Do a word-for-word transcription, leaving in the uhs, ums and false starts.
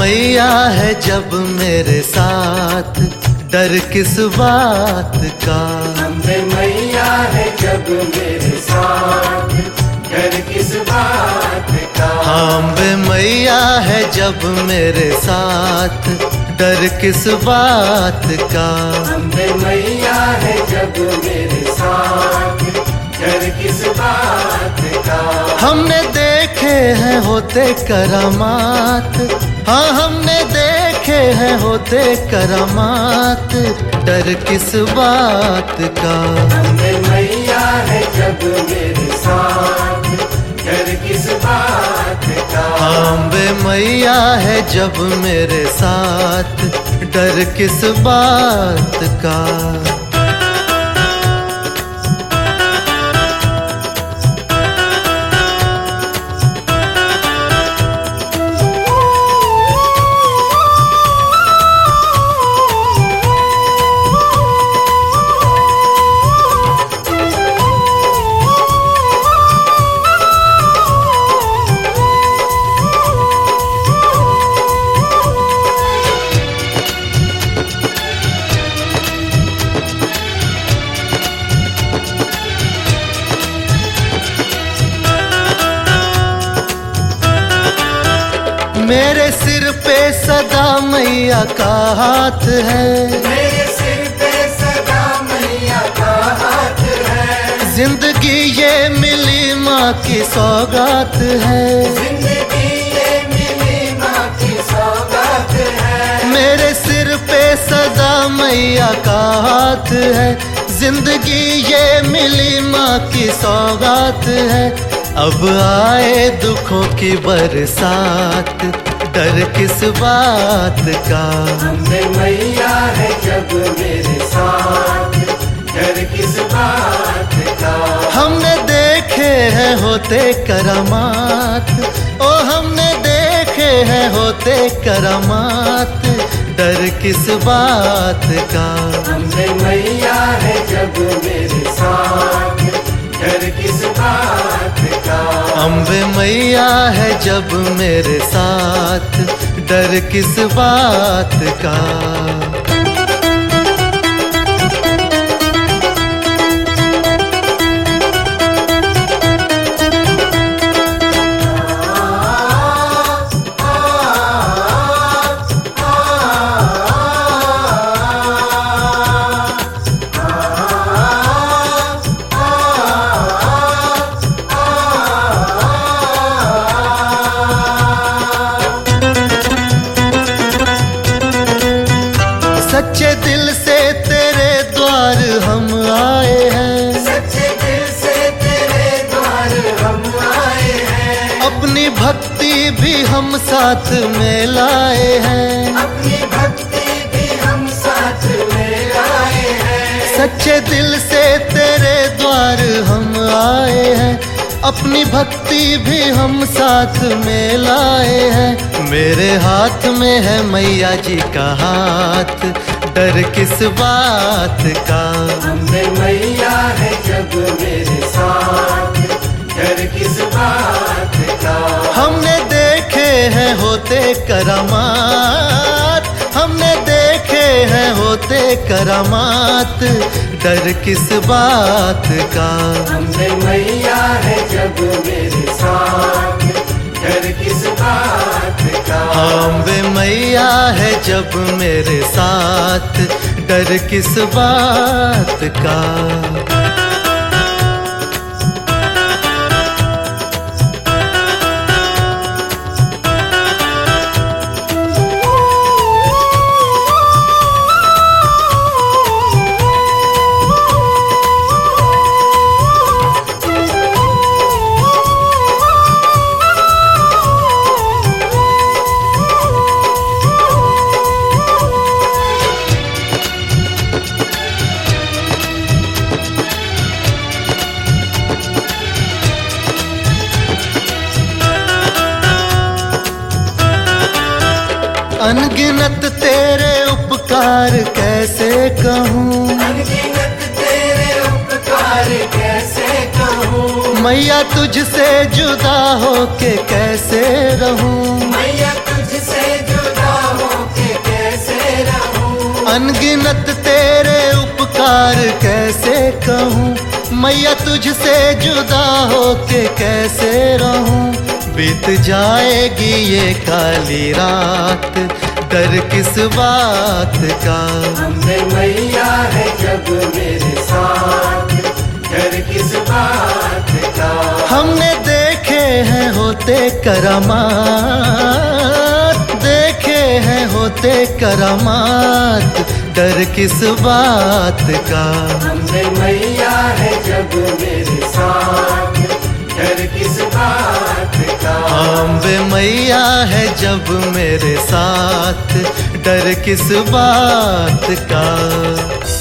मैया है जब मेरे साथ, डर किस बात का। अम्बे मैया है जब मेरे साथ, डर किस बात का। अम्बे मैया है जब मेरे साथ, डर किस बात का। अम्बे मैया है जब मेरे साथ, डर किस बात का। हमने देखे हैं होते करामात, हाँ हमने देखे हैं होते करामात, डर किस बात का। अम्बे मैया है जब मेरे साथ, डर किस बात का। अम्बे मैया है जब मेरे साथ, डर किस बात का। मेरे सिर पे सदा मैया का हाथ है, मेरे सिर पे सदा मैया का हाथ है। जिंदगी ये मिली माँ की सौगात है, जिंदगी ये मिली माँ की सौगात है। मेरे सिर पे सदा मैया का हाथ है, जिंदगी ये मिली माँ की सौगात है। अब आए दुखों की बरसात, डर किस बात का। अम्बे मैया है जब मेरे साथ, डर किस बात का। हमने देखे हैं होते करामात, ओ हमने देखे हैं होते करामात, डर किस बात का। अम्बे मैया है जब मेरे साथ, डर किस बात का। अम्बे मैया है जब मेरे साथ, डर किस बात का। सच्चे दिल से तेरे द्वार हम आए हैं, सच्चे दिल से तेरे द्वार हम आए हैं। अपनी भक्ति भी हम साथ में लाए हैं, अपनी भक्ति भी हम साथ में लाए हैं। सच्चे दिल से तेरे द्वार हम आए हैं, अपनी भक्ति भी हम साथ में लाए हैं। मेरे हाथ में है मैया जी का हाथ, डर किस बात का। अम्बे मैया है जब मेरे साथ, डर किस बात का। हमने देखे हैं होते करामात, हमने देखे हैं होते करामात, डर किस बात का। अम्बे मैया है जब मेरे साथ, डर किस बात का। अम्बे मैया है जब मेरे साथ, डर किस बात का। अनगिनत तेरे उपकार कैसे कहूँ, अनगिनत तेरे उपकार कैसे कहूँ। मैया तुझसे जुदा होके कैसे रहूँ। मैया तुझसे जुदा अनगिनत तेरे उपकार कैसे कहूँ, मैया तुझसे जुदा होके कैसे रहूं। बीत जाएगी ये काली रात, डर किस बात का। अम्बे मैया है जब मेरे साथ, डर किस बात का। हमने देखे हैं होते करामात, देखे हैं होते करामात, डर किस बात का। अम्बे मैया है जब मेरे साथ, डर किस बात का। अम्बे मैया है जब मेरे साथ, डर किस बात का।